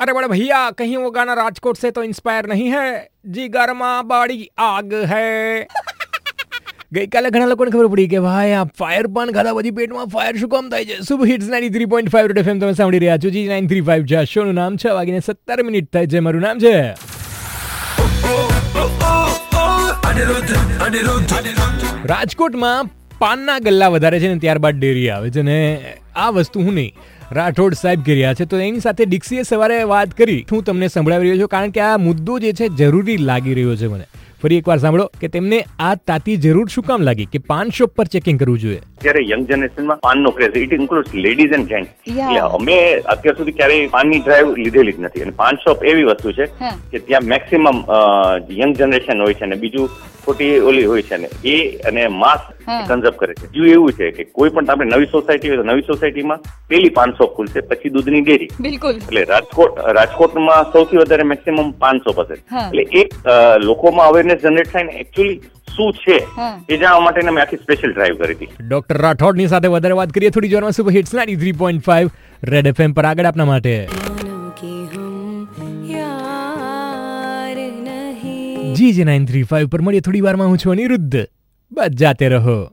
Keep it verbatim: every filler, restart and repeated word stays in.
अरे बड़े भैया, कहीं वो गाना राजकोट से तो इंस्पायर नहीं है? जिगर में बड़ी आग है। ગઈકાલે ઘણા લોકોને ખબર પડી કે ભાઈ આ ફાયર પણ ખાધા પછી પેટમાં ફાયર શું કામ થાય છે. Super hits ninety three point five red FM તમે સાંભળી રહ્યા છો. જી નાઇન થ્રી ફાઈવ છે. શોનું નામ છ વાગીને સત્તર મિનિટ થાય છે. મારું નામ છે રાજકોટમાં પાનના ગલ્લા વધારે છે ને ત્યારબાદ ડેરી આવે છે ને આ વસ્તુ હું નહીં રાઠોડ સાહેબ કરી રહ્યા છે. તો એની સાથે ડિક્સીએ સવારે વાત કરી. હું તમને સંભળાવી રહ્યો છું કારણ કે આ મુદ્દો જે છે જરૂરી લાગી રહ્યો છે મને. ફરી એકવાર સાંભળો કે તેમને આ તાતી જરૂર શું કામ લાગી કે પાન શોપ પર ચેકિંગ કરવું જોઈએ. ત્યારે યંગ જનરેશનમાં પાનનો craze it includes ladies and gents. એટલે અમે અત્યાર સુધી ક્યારેય પાનની ડ્રાઈવ લીધેલી જ નથી. અને પાન શોપ એવી વસ્તુ છે કે ત્યાં મેક્સિમમ યંગ જનરેશન હોય છે ને બીજું ખોટી ઓલી હોય છે ને એ અને માસ કન્ઝર્વ કરે છે. બીજું એવું છે કે કોઈ પણ આપણે નવી સોસાયટી હોય તો નવી સોસાયટીમાં પેલી પાન શોપ ખુલશે પછી દૂધની ડેરી. બિલકુલ. એટલે રાજકોટ રાજકોટમાં સૌથી વધારે મેક્સિમમ પાન શોપ હશે. એટલે એક લોકોમાં અવેરનેસ જનરેટ થાય ને એકચ્યુઅલી શું છે એ જાણવા માટે મેં આખી સ્પેશિયલ ડ્રાઈવ કરી હતી. ડોક્ટર રાઠોડની સાથે વધારે વાત કરીએ થોડી જોરમાં. Super hits ninety three point five red FM પર આગળ આપના માટે જી જે નાઇન થ્રી ફાઈવ પર મળીએ થોડી વારમાં. હું છું અનિરુદ્ધ. બસ જાતે રહો.